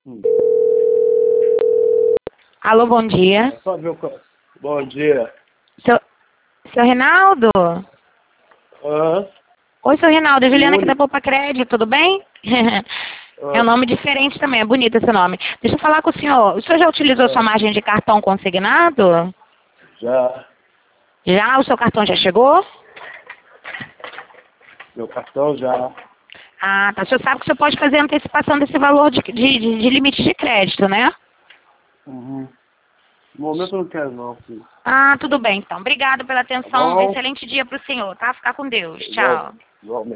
Hum. Alô, bom dia. Só ver Bom dia. Seu Reinaldo? Hã? Oi, seu Reinaldo. É Juliana aqui da Oi. Poupa Crédito, tudo bem? É um nome diferente também, é bonito esse nome. Deixa eu falar com o senhor. O senhor já utilizou sua margem de cartão consignado? Já. Já? O seu cartão já chegou? Meu cartão já. Ah, tá. O senhor sabe que o senhor pode fazer antecipação desse valor de limite de crédito, né? Uhum. No momento eu não quero não, filho. Ah, tudo bem, então. Obrigado pela Tá atenção. bom? Excelente dia para o senhor, tá? Ficar com Deus. Igual, Tchau. igualmente.